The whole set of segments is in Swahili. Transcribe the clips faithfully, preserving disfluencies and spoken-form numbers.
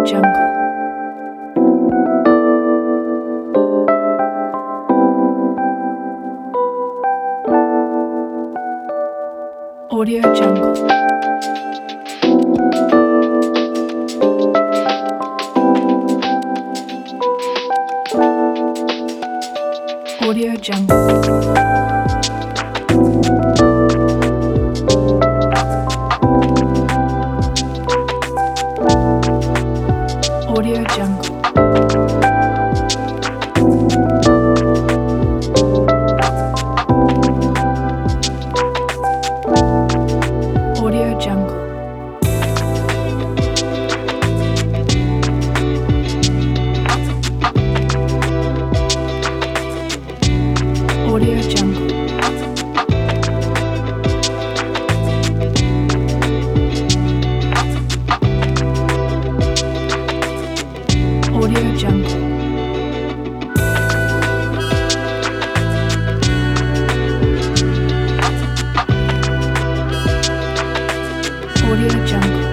Jungle. Audio Jungle. Audio Jungle. Audio Jungle. Audio Jungle. Audio Jungle. Audio Jungle. Audio Jungle.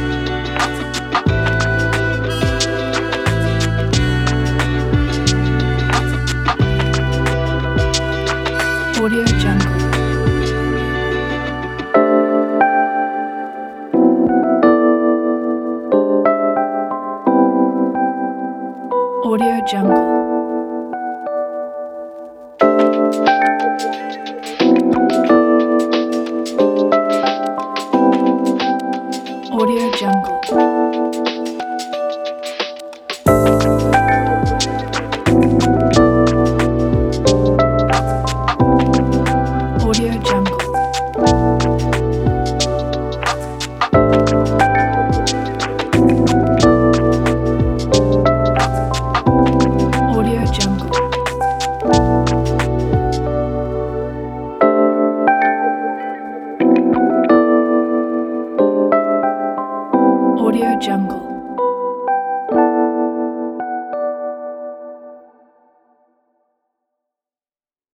Audio Jungle. Audio Jungle. Audio Jungle. Audio Jungle. Audio Jungle. Audio Jungle.